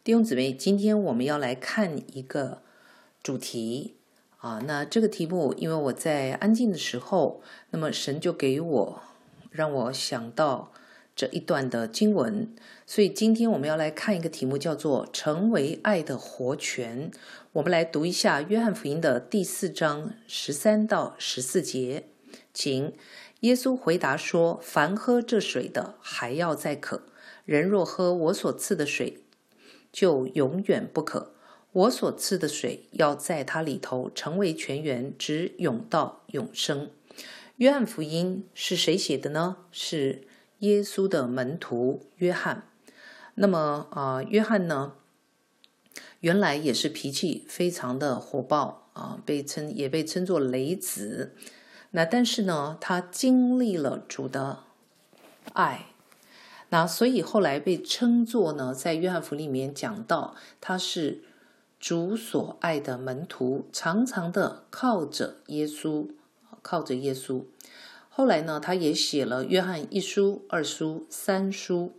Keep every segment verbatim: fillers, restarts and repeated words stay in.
弟兄姊妹，今天我们要来看一个主题啊。那这个题目，因为我在安静的时候，那么神就给我让我想到这一段的经文，所以今天我们要来看一个题目，叫做“成为爱的活泉”。我们来读一下约翰福音的第四章十三到十四节，请。耶稣回答说：“凡喝这水的，还要再渴；人若喝我所赐的水，就永远不渴。我所赐的水要在他里头成为泉源，直涌到永生。”约翰福音是谁写的呢？是耶稣的门徒约翰。那么啊、呃，约翰呢，原来也是脾气非常的火爆啊、呃，被称也被称作雷子。那但是呢，他经历了主的爱。那所以后来被称作呢，在约翰福音里面讲到，他是主所爱的门徒，常常的靠着耶稣，靠着耶稣。后来呢，他也写了约翰一书、二书、三书。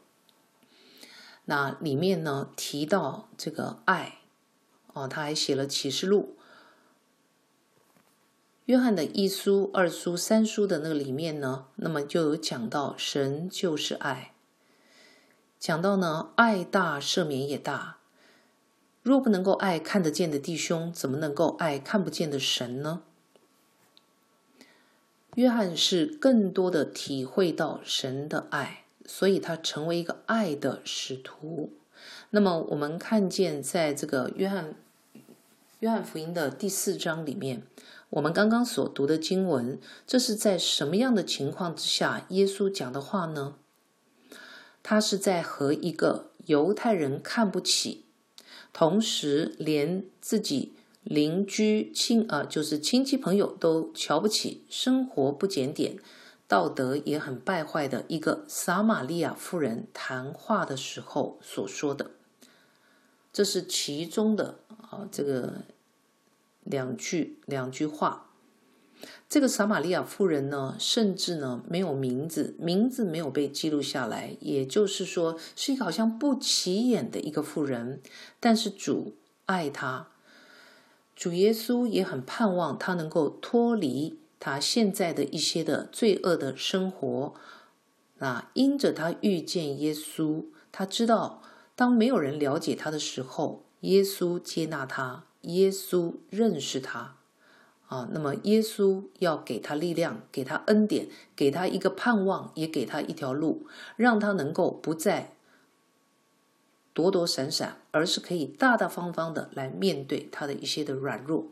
那里面呢提到这个爱，哦，他还写了启示录。约翰的一书、二书、三书的那个里面呢，那么就有讲到神就是爱，讲到呢爱大赦免也大。若不能够爱看得见的弟兄，怎么能够爱看不见的神呢？约翰是更多的体会到神的爱，所以他成为一个爱的使徒。那么我们看见在这个约翰约翰福音的第四章里面，我们刚刚所读的经文，这是在什么样的情况之下耶稣讲的话呢？他是在和一个犹太人看不起，同时连自己邻居亲呃就是亲戚朋友都瞧不起，生活不检点，道德也很败坏的一个撒玛利亚妇人谈话的时候所说的。这是其中的啊这个两句两句话。这个撒玛利亚妇人呢，甚至呢没有名字，名字没有被记录下来，也就是说是一个好像不起眼的一个妇人，但是主爱她，主耶稣也很盼望她能够脱离她现在的一些的罪恶的生活。那因着她遇见耶稣，她知道当没有人了解她的时候，耶稣接纳她，耶稣认识她啊，那么耶稣要给他力量，给他恩典，给他一个盼望，也给他一条路，让他能够不再躲躲闪闪，而是可以大大方方的来面对他的一些的软弱。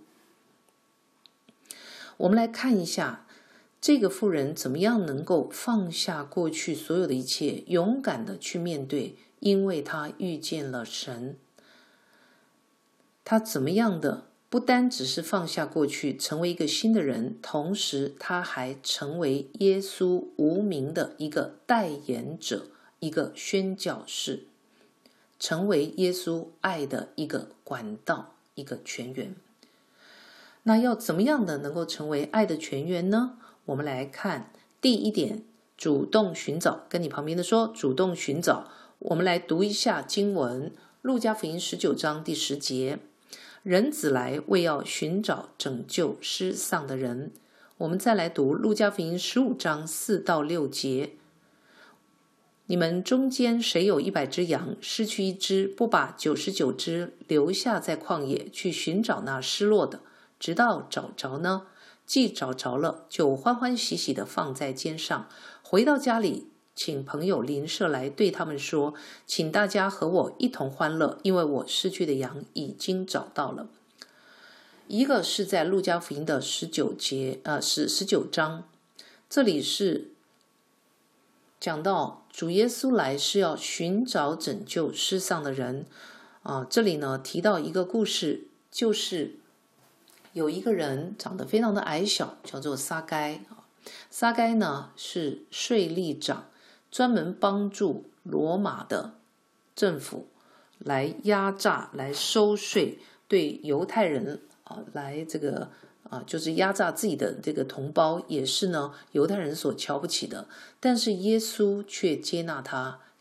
我们来看一下这个妇人怎么样能够放下过去所有的一切，勇敢的去面对，因为她遇见了神。她怎么样的不单只是放下过去，成为一个新的人，同时他还成为耶稣无名的一个代言者，一个宣教士，成为耶稣爱的一个管道，一个泉源。那要怎么样的能够成为爱的泉源呢？我们来看第一点，主动寻找。跟你旁边的说，主动寻找。我们来读一下经文，路加福音十九章第十节。人子来为要寻找拯救失丧的人。我们再来读路加福音十五章四到六节。你们中间谁有一百只羊，失去一只，不把九十九只留下在旷野，去寻找那失落的，直到找着呢？既找着了，就欢欢喜喜的放在肩上，回到家里，请朋友邻舍来，对他们说，请大家和我一同欢乐，因为我失去的羊已经找到了。一个是在路加福音的十九节呃是十九章，这里是讲到主耶稣来是要寻找拯救失丧的人啊、呃。这里呢提到一个故事，就是有一个人长得非常的矮小，叫做撒该。撒该呢是税吏长，专门帮助罗马的政府来压榨、来收税，对犹太人啊来这个啊就是压榨自己的这个同胞，也是呢犹太人所瞧不起的。但是耶稣却接纳他，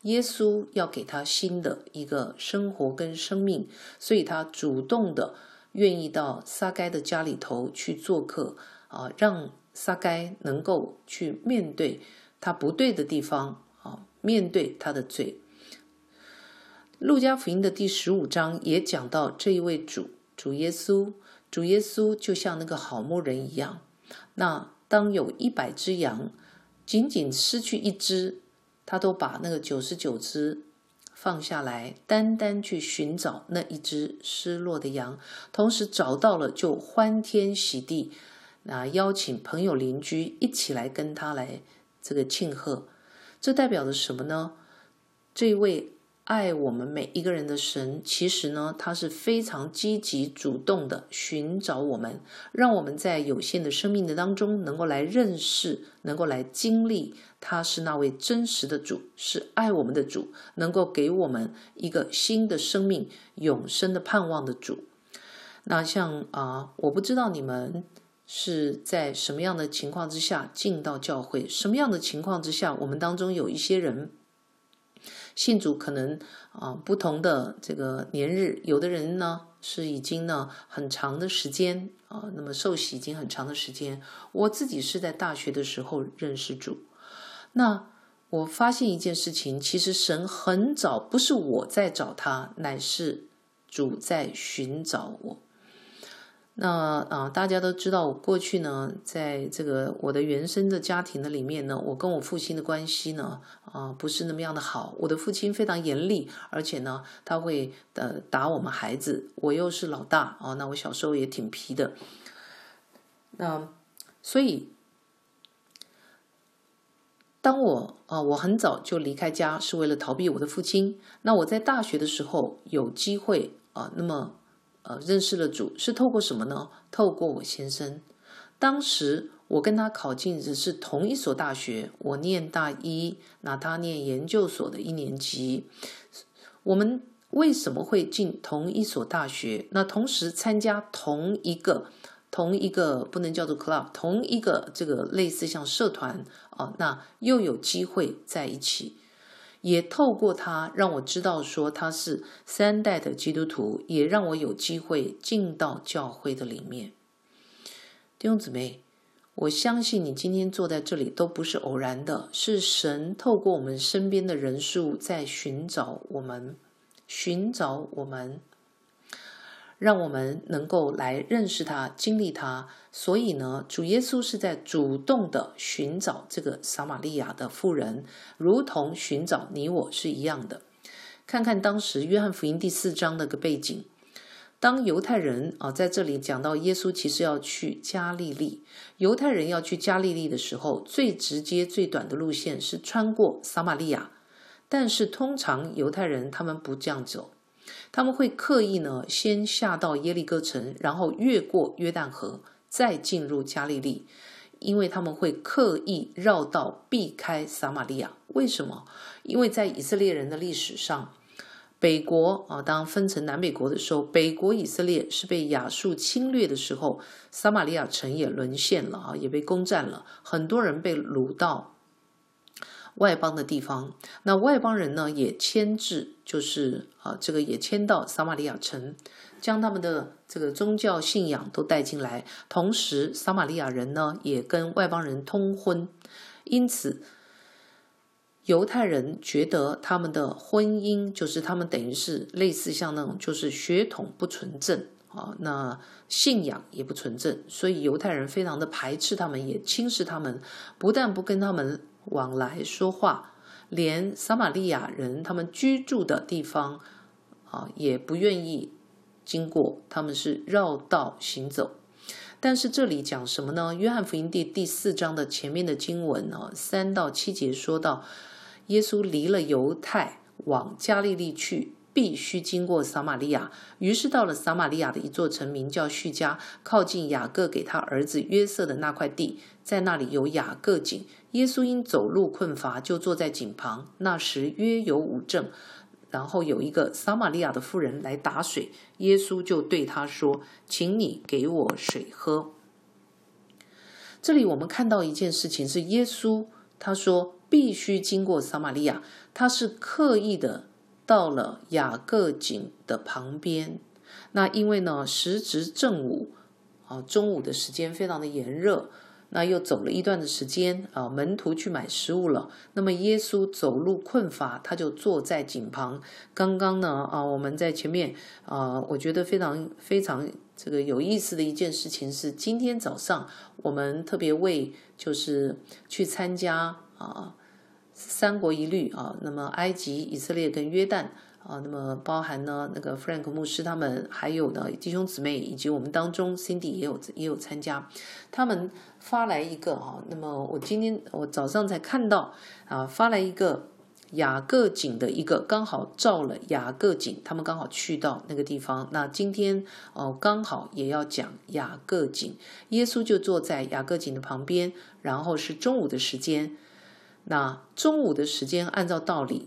耶稣要给他新的一个生活跟生命，所以他主动的愿意到撒该的家里头去做客啊，让撒该能够去面对他不对的地方啊，面对他的罪。路加福音的第十五章也讲到这一位主主耶稣，主耶稣就像那个好牧人一样，那当有一百只羊，仅仅失去一只，他都把那个九十九只放下来，单单去寻找那一只失落的羊，同时找到了就欢天喜地，那邀请朋友邻居一起来跟他来这个庆贺。这代表着什么呢？这位爱我们每一个人的神，其实呢，他是非常积极主动的寻找我们，让我们在有限的生命的当中能够来认识，能够来经历他是那位真实的主，是爱我们的主，能够给我们一个新的生命，永生的盼望的主。那像啊、呃，我不知道你们是在什么样的情况之下进到教会，什么样的情况之下，我们当中有一些人信主可能啊、呃、不同的这个年日，有的人呢是已经呢很长的时间啊、呃，那么受洗已经很长的时间。我自己是在大学的时候认识主，那我发现一件事情，其实神很早，不是我在找他，乃是主在寻找我。那啊、呃，大家都知道，我过去呢，在这个我的原生的家庭的里面呢，我跟我父亲的关系呢，啊、呃，不是那么样的好。我的父亲非常严厉，而且呢，他会呃打我们孩子。我又是老大啊，那我小时候也挺皮的。那所以，当我啊、呃，我很早就离开家，是为了逃避我的父亲。那我在大学的时候有机会啊、呃，那么。呃，认识了主是透过什么呢？透过我先生。当时我跟他考进的是同一所大学，我念大一，那他念研究所的一年级。我们为什么会进同一所大学？那同时参加同一个同一个不能叫做 club， 同一个这个类似像社团啊，那又有机会在一起。也透过他让我知道说他是三代的基督徒，也让我有机会进到教会的里面。弟兄姊妹，我相信你今天坐在这里都不是偶然的，是神透过我们身边的人事物在寻找我们，寻找我们，让我们能够来认识他，经历他。所以呢，主耶稣是在主动的寻找这个撒玛利亚的妇人，如同寻找你我是一样的。看看当时约翰福音第四章的个背景，当犹太人啊在这里讲到耶稣其实要去加利利，犹太人要去加利利的时候，最直接最短的路线是穿过撒玛利亚，但是通常犹太人他们不这样走，他们会刻意呢先下到耶利哥城，然后越过约旦河，再进入加利利，因为他们会刻意绕道避开撒玛利亚。为什么？因为在以色列人的历史上，北国啊，当分成南北国的时候，北国以色列是被亚述侵略的时候，撒玛利亚城也沦陷了啊，也被攻占了，很多人被掳到外邦的地方。那外邦人呢，也迁至，就是啊，这个也迁到撒玛利亚城，将他们的这个宗教信仰都带进来。同时，撒玛利亚人呢，也跟外邦人通婚，因此犹太人觉得他们的婚姻就是他们等于是类似像那种就是血统不纯正啊，那信仰也不纯正，所以犹太人非常的排斥他们，也轻视他们，不但不跟他们往来说话，连撒玛利亚人他们居住的地方啊也不愿意经过，他们是绕道行走。但是这里讲什么呢？约翰福音第第四章的前面的经文啊，三到七节说到，耶稣离了犹太往加利利去，必须经过撒玛利亚。于是到了撒玛利亚的一座城，名叫叙加，靠近雅各给他儿子约瑟的那块地，在那里有雅各井。耶稣因走路困乏，就坐在井旁。那时约有午正，然后有一个撒玛利亚的妇人来打水，耶稣就对他说：“请你给我水喝。”这里我们看到一件事情是耶稣他说必须经过撒玛利亚，他是刻意的到了雅各井的旁边。那因为呢，时值正午啊，中午的时间非常的炎热，那又走了一段的时间啊，门徒去买食物了。那么耶稣走路困乏，他就坐在井旁。刚刚呢啊，我们在前面啊，我觉得非常非常这个有意思的一件事情是，今天早上我们特别为就是去参加啊三国一律啊，那么埃及、以色列跟约旦。啊，那么包含呢，那个 Frank 牧师他们，还有呢弟兄姊妹，以及我们当中 Cindy 也有也有参加，他们发来一个啊，那么我今天我早上才看到啊，发来一个雅各井的一个，刚好照了雅各井，他们刚好去到那个地方。那今天哦，刚好也要讲雅各井，耶稣就坐在雅各井的旁边，然后是中午的时间。那中午的时间，按照道理。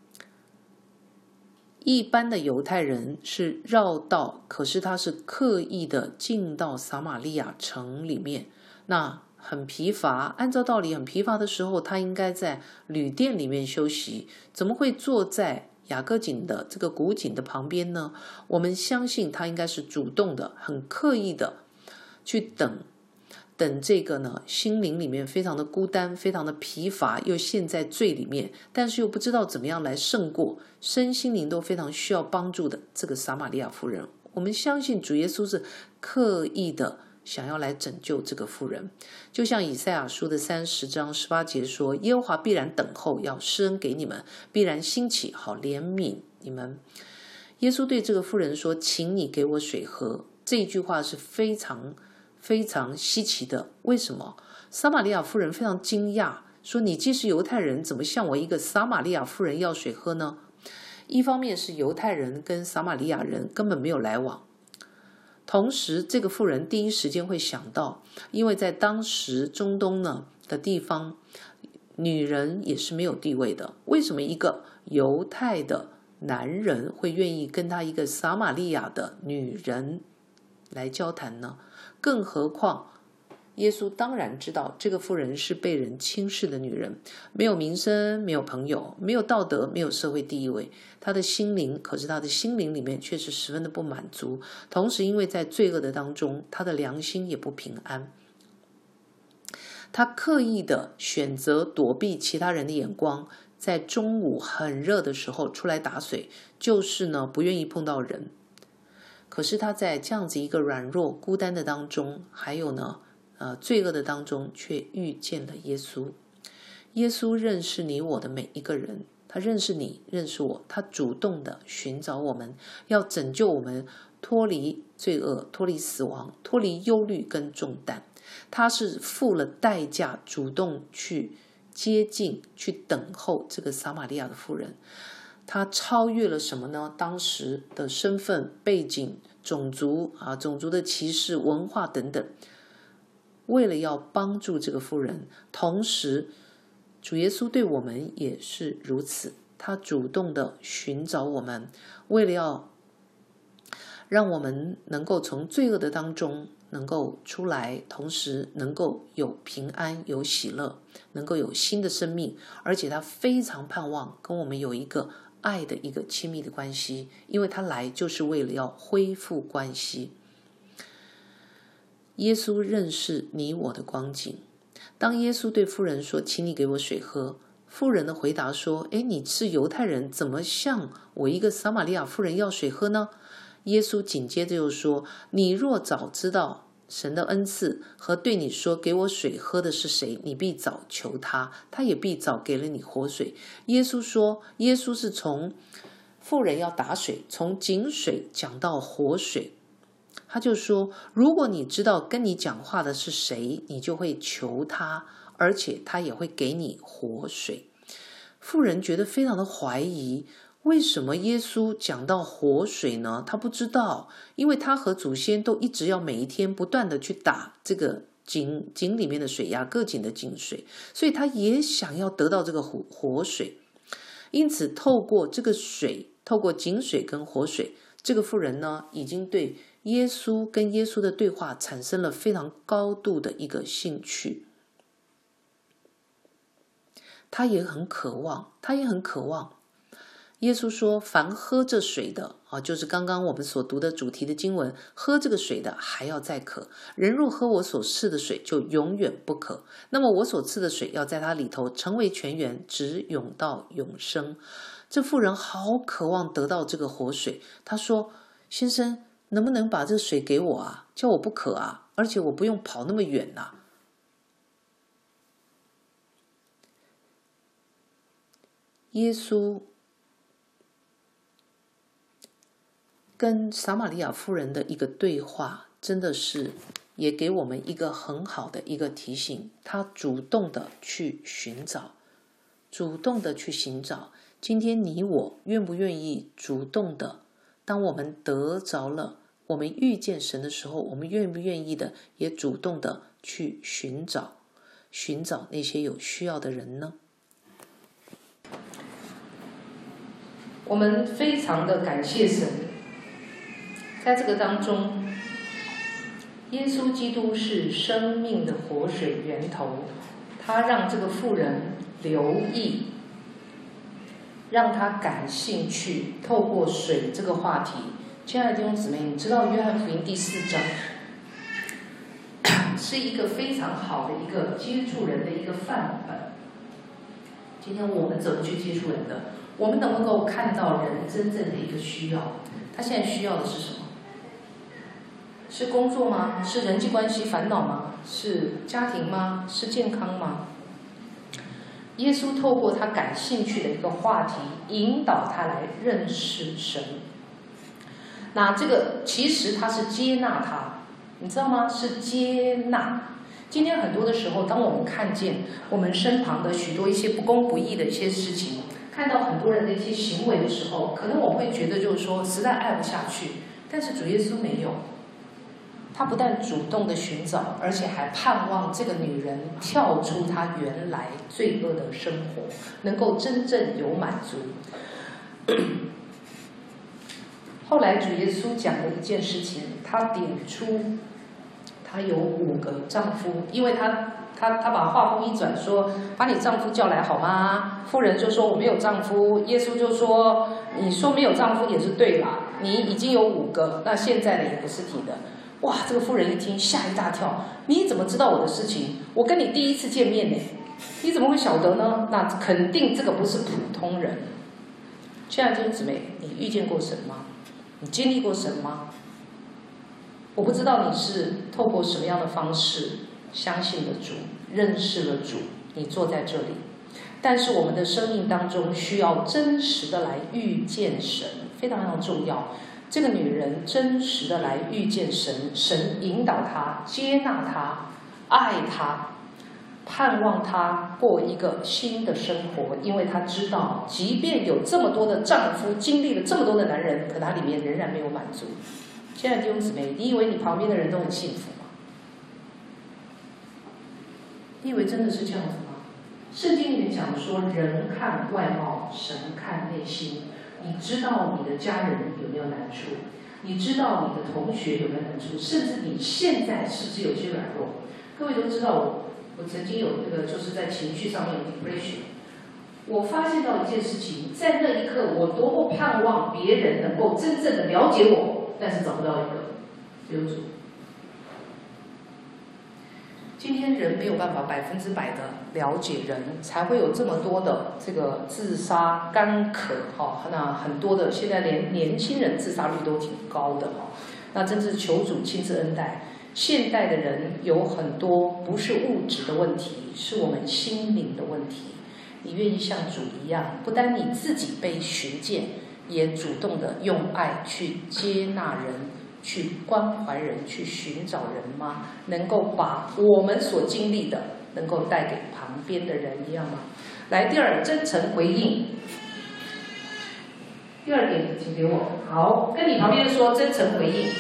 一般的犹太人是绕道，可是他是刻意的进到撒玛利亚城里面，那很疲乏，按照道理很疲乏的时候，他应该在旅店里面休息，怎么会坐在雅各井的这个古井的旁边呢？我们相信他应该是主动的，很刻意的去等等这个呢，心灵里面非常的孤单，非常的疲乏，又陷在罪里面，但是又不知道怎么样来胜过，身心灵都非常需要帮助的这个撒玛利亚妇人。我们相信主耶稣是刻意的想要来拯救这个妇人，就像以赛亚书的三十章十八节说，耶和华必然等候，要施恩给你们，必然兴起，好怜悯你们。耶稣对这个妇人说，请你给我水喝，这一句话是非常非常稀奇的。为什么？撒玛利亚妇人非常惊讶，说你既是犹太人，怎么向我一个撒玛利亚妇人要水喝呢？一方面是犹太人跟撒玛利亚人根本没有来往，同时这个妇人第一时间会想到，因为在当时中东呢的地方，女人也是没有地位的，为什么一个犹太的男人会愿意跟他一个撒玛利亚的女人来交谈呢？更何况耶稣当然知道这个妇人是被人轻视的女人，没有名声，没有朋友，没有道德，没有社会地位，她的心灵，可是她的心灵里面却是十分的不满足，同时因为在罪恶的当中，她的良心也不平安，她刻意的选择躲避其他人的眼光，在中午很热的时候出来打水，就是呢不愿意碰到人。可是他在这样子一个软弱孤单的当中，还有呢呃罪恶的当中，却遇见了耶稣。耶稣认识你我的每一个人，他认识你认识我，他主动的寻找我们，要拯救我们脱离罪恶，脱离死亡，脱离忧虑跟重担。他是付了代价，主动去接近，去等候这个撒玛利亚的妇人。他超越了什么呢？当时的身份背景、种族啊、种族的歧视、文化等等。为了要帮助这个妇人，同时主耶稣对我们也是如此，他主动的寻找我们，为了要让我们能够从罪恶的当中能够出来，同时能够有平安、有喜乐，能够有新的生命，而且他非常盼望跟我们有一个爱的一个亲密的关系，因为他来就是为了要恢复关系。耶稣认识你我的光景。当耶稣对妇人说，请你给我水喝，妇人的回答说，诶，你是犹太人，怎么向我一个撒玛利亚妇人要水喝呢？耶稣紧接着又说，你若早知道神的恩赐和对你说给我水喝的是谁，你必早求他，他也必早给了你活水。耶稣说，耶稣是从妇人要打水，从井水讲到活水。他就说，如果你知道跟你讲话的是谁，你就会求他，而且他也会给你活水。妇人觉得非常的怀疑，为什么耶稣讲到活水呢？他不知道，因为他和祖先都一直要每一天不断的去打这个井井里面的水，雅各井的井水，所以他也想要得到这个活活水。因此透过这个水，透过井水跟活水，这个妇人呢，已经对耶稣跟耶稣的对话产生了非常高度的一个兴趣。 他也很渴望，他也很渴望。耶稣说，凡喝这水的啊，就是刚刚我们所读的主题的经文，喝这个水的还要再渴，人若喝我所赐的水，就永远不渴。那么我所赐的水要在他里头成为泉源，直涌到永生。这妇人好渴望得到这个活水，她说，先生，能不能把这水给我啊，叫我不渴啊，而且我不用跑那么远啊。耶稣跟撒玛利亚妇人的一个对话，真的是也给我们一个很好的一个提醒。他主动的去寻找，主动的去寻找。今天你我愿不愿意主动的，当我们得着了，我们遇见神的时候，我们愿不愿意的也主动的去寻找，寻找那些有需要的人呢？ 我们非常的感谢神，在这个当中，耶稣基督是生命的活水源头，他让这个妇人留意，让他感兴趣，透过水这个话题。亲爱的弟兄姊妹，你知道约翰福音第四章是一个非常好的一个接触人的一个范本。今天我们怎么去接触人的？我们能够看到人真正的一个需要，他现在需要的是什么？是工作吗？是人际关系烦恼吗？是家庭吗？是健康吗？耶稣透过他感兴趣的一个话题，引导他来认识神。那这个其实他是接纳他，你知道吗？是接纳。今天很多的时候，当我们看见我们身旁的许多一些不公不义的一些事情，看到很多人的一些行为的时候，可能我会觉得就是说实在爱不下去。但是主耶稣没有，他不但主动的寻找，而且还盼望这个女人跳出她原来罪恶的生活，能够真正有满足。后来主耶稣讲了一件事情，他点出她有五个丈夫，因为她她她把话锋一转说，把你丈夫叫来好吗？妇人就说我没有丈夫。耶稣就说，你说没有丈夫也是对啦，你已经有五个，那现在的也不是你的。哇，这个妇人一听吓一大跳，你怎么知道我的事情？我跟你第一次见面呢，你怎么会晓得呢？那肯定这个不是普通人。亲爱的弟兄姊妹，你遇见过神吗？你经历过神吗？我不知道你是透过什么样的方式相信了主，认识了主，你坐在这里。但是我们的生命当中需要真实的来遇见神，非常非常重要。这个女人真实的来遇见神，神引导她，接纳她，爱她，盼望她过一个新的生活，因为她知道，即便有这么多的丈夫，经历了这么多的男人，可她里面仍然没有满足。亲爱的弟兄姊妹，你以为你旁边的人都很幸福吗？你以为真的是这样子吗？圣经里面讲说，人看外貌，神看内心。你知道你的家人有没有难处？你知道你的同学有没有难处？甚至你现在是不是有些软弱？各位都知道我，我曾经有那个就是在情绪上面有 depression。我发现到一件事情，在那一刻，我多么盼望别人能够真正的了解我，但是找不到一个，只有主。今天人没有办法百分之百的了解人，才会有这么多的这个自杀、干渴哈。那很多的现在连年轻人自杀率都挺高的哈。那真是求主亲自恩待。现代的人有很多不是物质的问题，是我们心灵的问题。你愿意像主一样，不单你自己被寻见，也主动的用爱去接纳人，去关怀人，去寻找人吗？能够把我们所经历的能够带给旁边的人一样吗？来，第二，真诚回应。第二点，请给我。好，跟你旁边说真诚回应。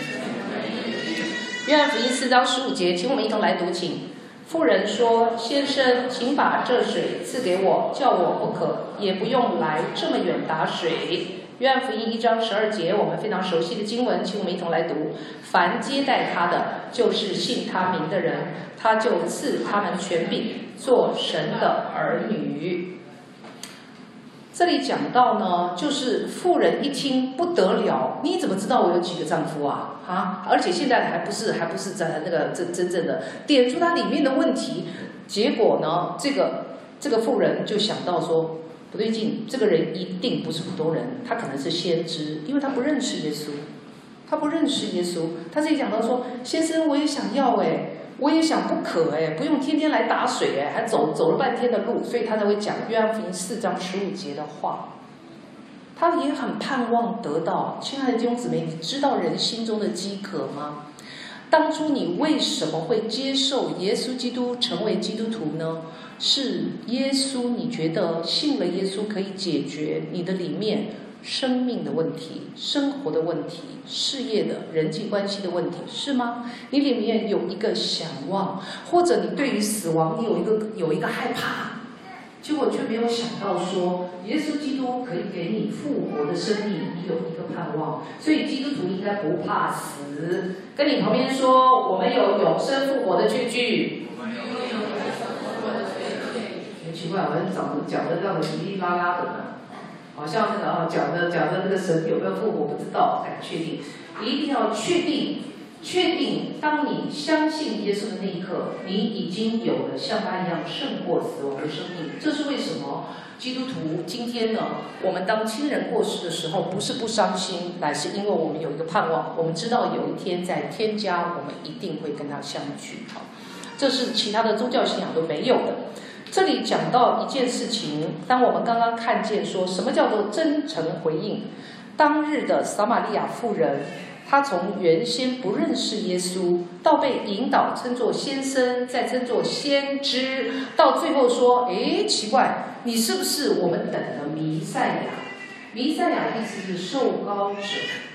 约翰福音四章十五节，请我们一同来读，请。妇人说：“先生，请把这水赐给我，叫我不渴，也不用来这么远打水。 约翰福音一章十二节，我们非常熟悉的经文，请我们一同来读：凡接待他的，就是信他名的人，他就赐他们权柄，做神的儿女。这里讲到呢，就是妇人一听不得了，你怎么知道我有几个丈夫啊？啊，而且现在还不是还不是在那个真真正的点出它里面的问题，结果呢，这个这个妇人就想到说不对劲，这个人一定不是普通人，他可能是先知，因为他不认识耶稣，他不认识耶稣，他自己讲到说，先生我也想要哎。我也想不可哎，不用天天来打水哎，还走走了半天的路，所以他才会讲约翰福音四章十五节的话。他也很盼望得到。亲爱的弟兄姊妹，你知道人心中的饥渴吗？当初你为什么会接受耶稣基督成为基督徒呢？是耶稣，你觉得信了耶稣可以解决你的里面生命的问题、生活的问题、事业的人际关系的问题，是吗？你里面有一个想望，或者你对于死亡你有一个有一个害怕，结果却没有想到说，耶稣基督可以给你复活的生命，你有一个盼望。所以基督徒应该不怕死。跟你旁边说，我们有永生复活的确据。很奇怪，我们讲的讲的这样的哩哩啦啦的呢。好像那个啊，讲的讲的那个神有没有复活不知道，不敢确定，一定要确定，确定。当你相信耶稣的那一刻，你已经有了像他一样胜过死亡的生命。这是为什么？基督徒今天呢，我们当亲人过世的时候，不是不伤心，乃是因为我们有一个盼望，我们知道有一天在天家，我们一定会跟他相聚。好，这是其他的宗教信仰都没有的。这里讲到一件事情，当我们刚刚看见说什么叫做真诚回应，当日的撒玛利亚妇人，她从原先不认识耶稣，到被引导称作先生，再称作先知，到最后说，诶，奇怪，你是不是我们等的弥赛亚？弥赛亚意思是受膏者，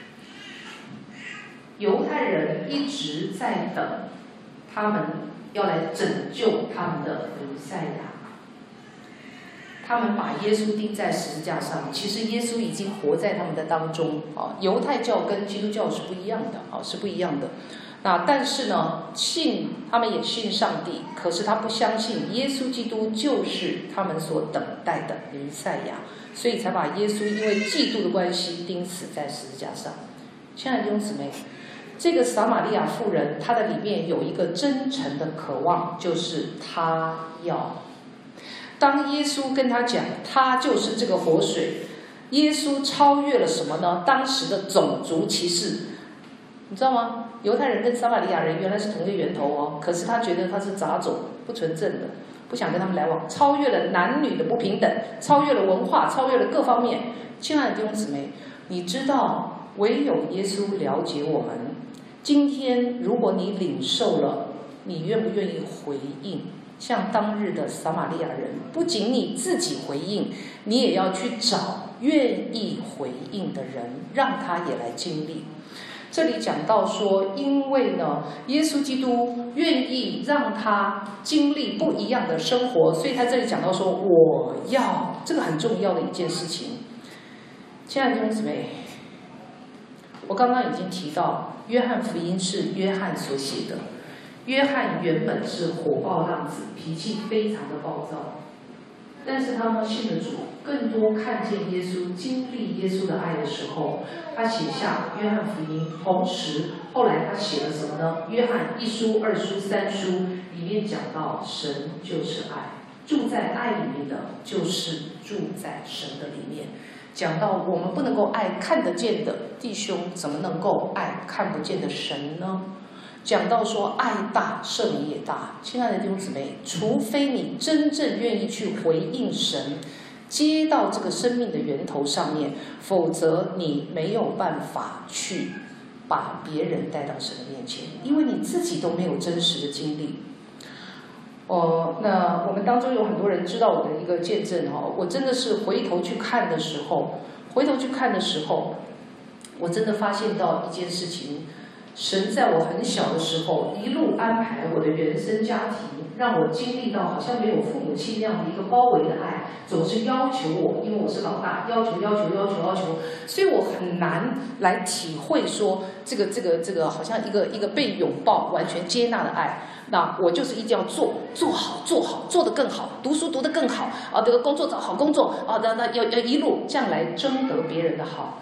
犹太人一直在等他们要来拯救他们的弥赛亚。他们把耶稣钉在十字架上，其实耶稣已经活在他们的当中啊。犹太教跟基督教是不一样的啊，是不一样的。那但是呢，信他们也信上帝，可是他不相信耶稣基督就是他们所等待的弥赛亚，所以才把耶稣因为嫉妒的关系钉死在十字架上。亲爱的弟兄姊妹，这个撒玛利亚妇人，她的里面有一个真诚的渴望，就是她要。当耶稣跟他讲，他就是这个活水，耶稣超越了什么呢？当时的种族歧视，你知道吗？犹太人跟撒玛利亚人原来是同一个源头哦，可是他觉得他是杂种，不纯正的，不想跟他们来往，超越了男女的不平等，超越了文化，超越了各方面。亲爱的弟兄姊妹，你知道，唯有耶稣了解我们。今天，如果你领受了，你愿不愿意回应？像当日的撒玛利亚人，不仅你自己回应，你也要去找愿意回应的人，让他也来经历。这里讲到说，因为呢，耶稣基督愿意让他经历不一样的生活，所以他这里讲到说，我要，这个很重要的一件事情。亲爱的弟兄姊妹，我刚刚已经提到，约翰福音是约翰所写的。约翰原本是火爆浪子，脾气非常的暴躁，但是他呢信了主，更多看见耶稣、经历耶稣的爱的时候，他写下约翰福音。同时，后来他写了什么呢？约翰一书、二书、三书里面讲到，神就是爱，住在爱里面的，就是住在神的里面。讲到我们不能够爱看得见的弟兄，怎么能够爱看不见的神呢？讲到说爱大胜也大，亲爱的弟兄姊妹，除非你真正愿意去回应神，接到这个生命的源头上面，否则你没有办法去把别人带到神的面前，因为你自己都没有真实的经历。哦，那我们当中有很多人知道我的一个见证哦，我真的是回头去看的时候，回头去看的时候，我真的发现到一件事情。 神在我很小的时候一路安排我的原生家庭，让我经历到好像没有父母亲那样的一个包围的爱，总是要求我，因为我是老大，要求要求要求要求，所以我很难来体会说这个这个这个好像一个一个被拥抱、完全接纳的爱。那我就是一定要做做好做好做得更好，读书读得更好啊，这个工作找好工作啊，那那要要一路这样来争得别人的好。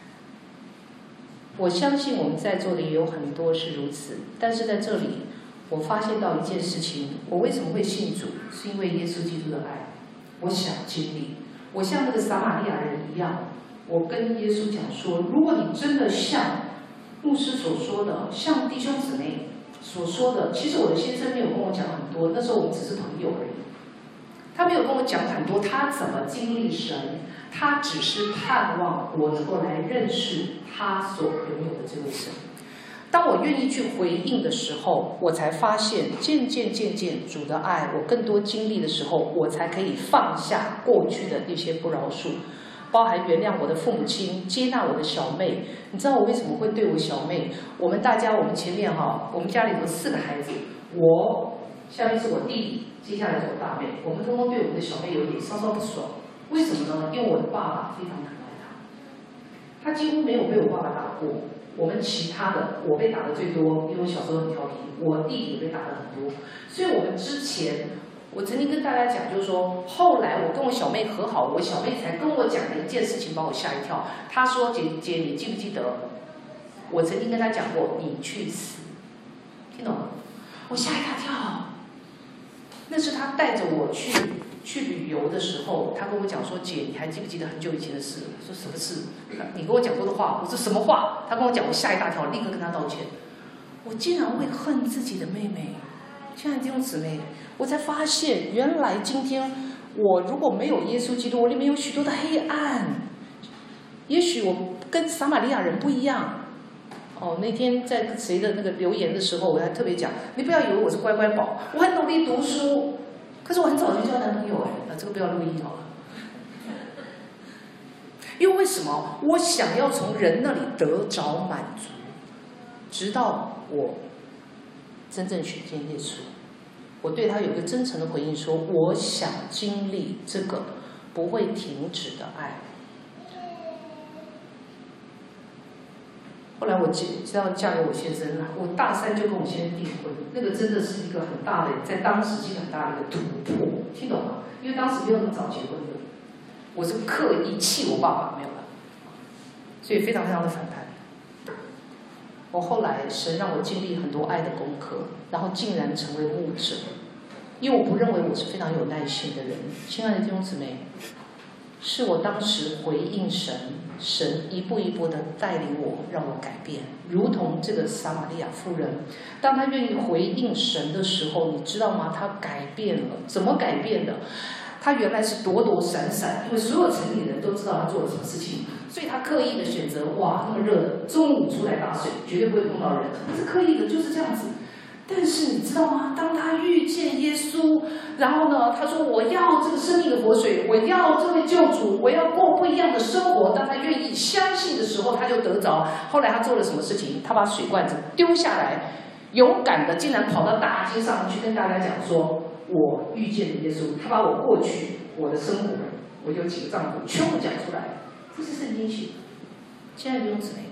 我相信我们在座的也有很多是如此，但是在这里我发现到一件事情，我为什么会信主，是因为耶稣基督的爱。我想经历，我像那个撒玛利亚人一样，我跟耶稣讲说，如果你真的像牧师所说的，像弟兄姊妹所说的，其实我的先生没有跟我讲很多，那时候我们只是朋友而已。他没有跟我讲很多他怎么经历神，他只是盼望我能够来认识他所拥有的这位神。当我愿意去回应的时候，我才发现渐渐渐渐主的爱我更多经历的时候，我才可以放下过去的一些不饶恕，包含原谅我的父母亲，接纳我的小妹。你知道我为什么会对我小妹？我们大家，我们前面哈，我们家里有四个孩子，我下面是我弟弟，接下来是我大妹，我们通通对我们的小妹有一点稍稍不爽。为什么呢？因为我的爸爸非常疼爱她，她几乎没有被我爸爸打过。我们其他的，我被打的最多，因为我小时候很调皮，我弟弟也被打的很多。所以我们之前，我曾经跟大家讲，就是说，后来我跟我小妹和好，我小妹才跟我讲的一件事情，把我吓一跳。她说：“姐姐，你记不记得？我曾经跟她讲过，你去死。”听懂吗？我吓一大跳。那是她带着我去去旅游的时候，她跟我讲说：“姐，你还记不记得很久以前的事？”我说：“什么事？你跟我讲过的话。”我说：“什么话？”她跟我讲，我吓一大跳，立刻跟她道歉。我竟然会恨自己的妹妹，亲爱的弟兄姊妹，我才发现，原来今天我如果没有耶稣基督，我里面有许多的黑暗。也许我跟撒玛利亚人不一样。哦，那天在谁的那个留言的时候，我还特别讲，你不要以为我是乖乖宝，我很努力读书，可是我很早就交男朋友哎，那这个不要录音好了。因为为什么？我想要从人那里得着满足，直到我真正寻见耶稣，我对他有个真诚的回应说，我想经历这个不会停止的爱。后来我知道嫁给我先生了，我大三就跟我先生订婚，那个真的是一个很大的，在当时是一个很大的一个突破，听懂吗？因为当时没有那么早结婚的，我是刻意气我爸爸没有了，所以非常非常的反弹。我后来神让我经历很多爱的功课，然后竟然成为牧者，因为我不认为我是非常有耐心的人。亲爱的弟兄姊妹，是我当时回应神，神一步一步的带领我，让我改变，如同这个撒玛利亚妇人，当她愿意回应神的时候，你知道吗？她改变了，怎么改变的？她原来是躲躲闪闪，因为所有城里人都知道她做了什么事情，所以她刻意的选择，哇，那么热的，中午出来打水，绝对不会碰到人，她是刻意的，就是这样子。但是你知道吗？当他遇见耶稣，然后呢，他说我要这个生命的活水，我要这位救主，我要过不一样的生活。当他愿意相信的时候，他就得着。后来他做了什么事情？他把水罐子丢下来，勇敢的竟然跑到大街上去跟大家讲说，我遇见了耶稣。他把我过去我的生活，我有几个丈夫全部讲出来，这是圣经写的。亲爱的弟兄姊妹，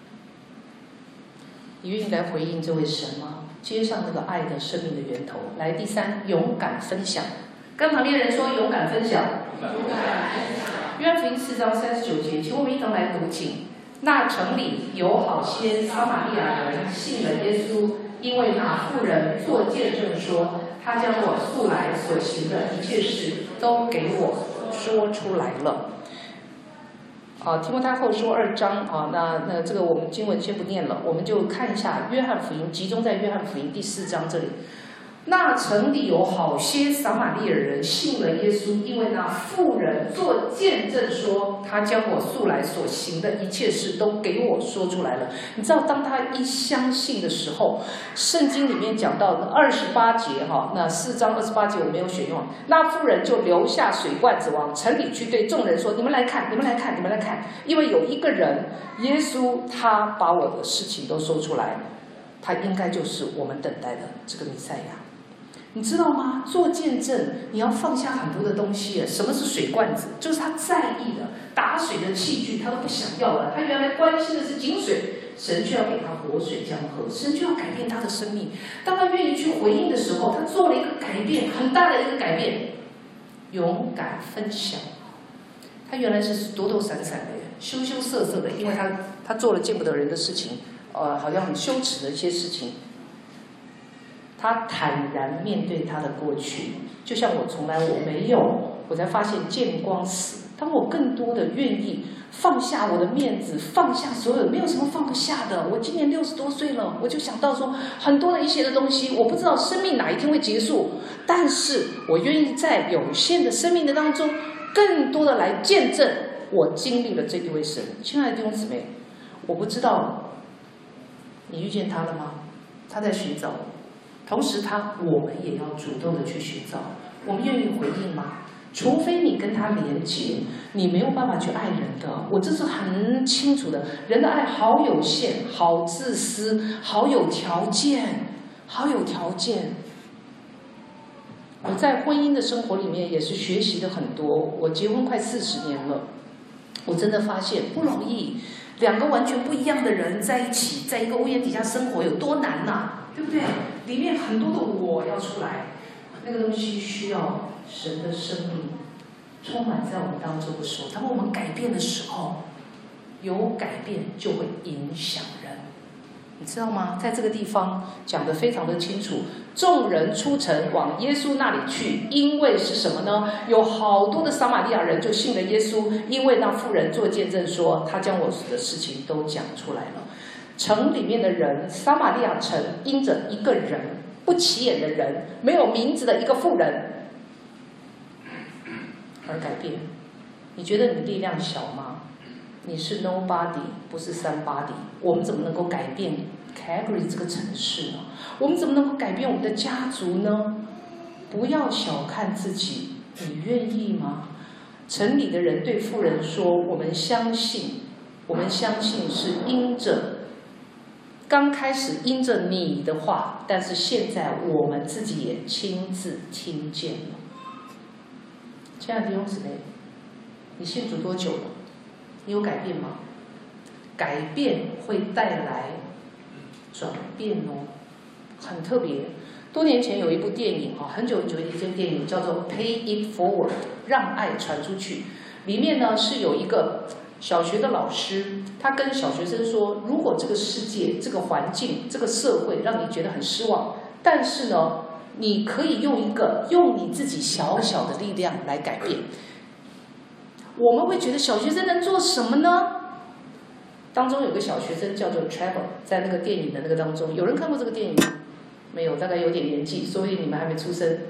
你愿意来回应这位神吗？接上那个爱的生命的源头。来，第三，勇敢分享。跟旁边人说，勇敢分享。约翰福音四章三十九节，请我们一同来读经。那城里有好些撒玛利亚人信了耶稣，因为那妇人做见证说，他将我素来所行的一切事都给我说出来了。啊，提摩太后书二章啊，那那这个我们经文先不念了，我们就看一下约翰福音，集中在约翰福音第四章这里。 那城里有好些撒玛利亚人信了耶稣，因为那妇人做见证说，他将我素来所行的一切事都给我说出来了。你知道，当他一相信的时候，圣经里面讲到二十八节哈，那四章二十八节我没有选用。那妇人就留下水罐子，往城里去对众人说：“你们来看，你们来看，你们来看，因为有一个人，耶稣，他把我的事情都说出来，他应该就是我们等待的这个弥赛亚。”你知道吗？做见证，你要放下很多的东西。什么是水罐子？就是他在意的打水的器具，他都不想要了。他原来关心的是井水，神就要给他活水江河，神就要改变他的生命。当他愿意去回应的时候，他做了一个改变，很大的一个改变，勇敢分享。他原来是躲躲闪闪的，羞羞涩涩的，因为他他做了见不得人的事情，呃，好像很羞耻的一些事情。他坦然面对他的过去，就像我从来我没有，我才发现见光死。当我更多的愿意放下我的面子，放下所有，没有什么放不下的。我今年六十多岁了，我就想到说，很多的一些的东西，我不知道生命哪一天会结束，但是我愿意在有限的生命的当中，更多的来见证我经历了这一位神。亲爱的弟兄姊妹，我不知道你遇见他了吗？他在寻找。同时他，我们也要主动的去寻找。我们愿意回应吗？除非你跟他连结，你没有办法去爱人的。我这是很清楚的，人的爱好有限，好自私，好有条件，好有条件。我在婚姻的生活里面也是学习的很多。我结婚快四十年了，我真的发现不容易。两个完全不一样的人在一起，在一个屋檐底下生活有多难呐、啊，对不对？里面很多的我要出来，那个东西需要神的生命充满在我们当中的时候，当我们改变的时候，有改变就会影响人，你知道吗？在这个地方讲得非常的清楚。众人出城往耶稣那里去，因为是什么呢？有好多的撒玛利亚人就信了耶稣，因为那妇人做见证说，他将我的事情都讲出来了。城里面的人，撒玛利亚城因着一个人，不起眼的人，没有名字的一个妇人而改变。你觉得你力量小吗？你是 nobody， 不是 somebody。我们怎么能够改变 Calgary 这个城市呢？我们怎么能够改变我们的家族呢？不要小看自己，你愿意吗？城里的人对妇人说：“我们相信，我们相信是因着刚开始因着你的话，但是现在我们自己也亲自听见了。”亲爱的弟兄姊妹，你信主多久了？你有改变吗？改变会带来转变哦，很特别。多年前有一部电影啊，很久很久的一部电影叫做《Pay It Forward》，让爱传出去。里面呢是有一个小学的老师，他跟小学生说：如果这个世界、这个环境、这个社会让你觉得很失望，但是呢，你可以用一个用你自己小小的力量来改变。我们会觉得小学生能做什么呢？当中有个小学生叫做 Trevor， 在那个电影的那个当中，有人看过这个电影吗？没有，大概有点年纪，所以你们还没出生。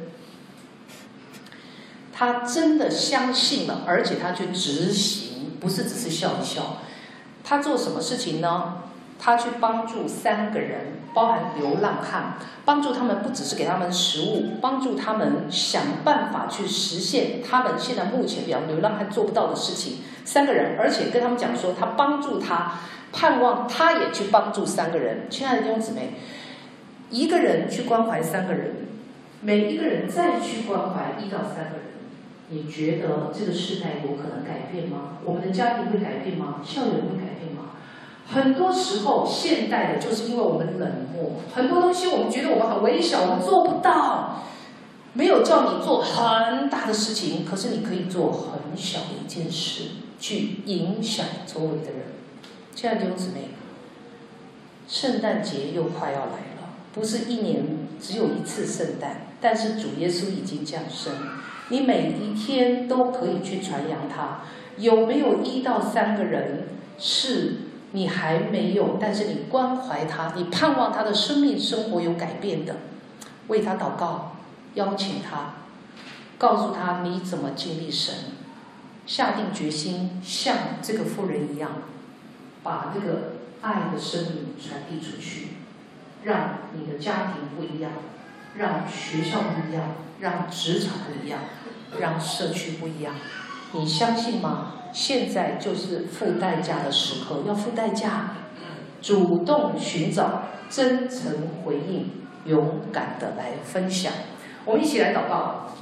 他真的相信了，而且他去执行，不是只是笑一笑。他做什么事情呢？他去帮助三个人，包含流浪汉，帮助他们不只是给他们食物，帮助他们想办法去实现他们现在目前比方流浪汉做不到的事情。三个人，而且跟他们讲说，他帮助他，盼望他也去帮助三个人。亲爱的弟兄姊妹，一个人去关怀三个人，每一个人再去关怀一到三个人，你觉得这个时代有可能改变吗？我们的家庭会改变吗？校园会改变吗？很多时候，现代的就是因为我们冷漠，很多东西我们觉得我们很微小，我们做不到。没有叫你做很大的事情，可是你可以做很小的一件事，去影响周围的人。亲爱的弟兄姊妹，圣诞节又快要来了，不是一年只有一次圣诞，但是主耶稣已经降生，你每一天都可以去传扬他。有没有一到三个人是你还没有，但是你关怀他，你盼望他的生命生活有改变的？ 为他祷告，邀请他，告诉他你怎么经历神，下定决心像这个妇人一样，把这个爱的生命传递出去，让你的家庭不一样，让学校不一样，让职场不一样，让社区不一样。你相信吗？现在就是付代价的时刻，要付代价，主动寻找，真诚回应，勇敢的来分享。我们一起来祷告。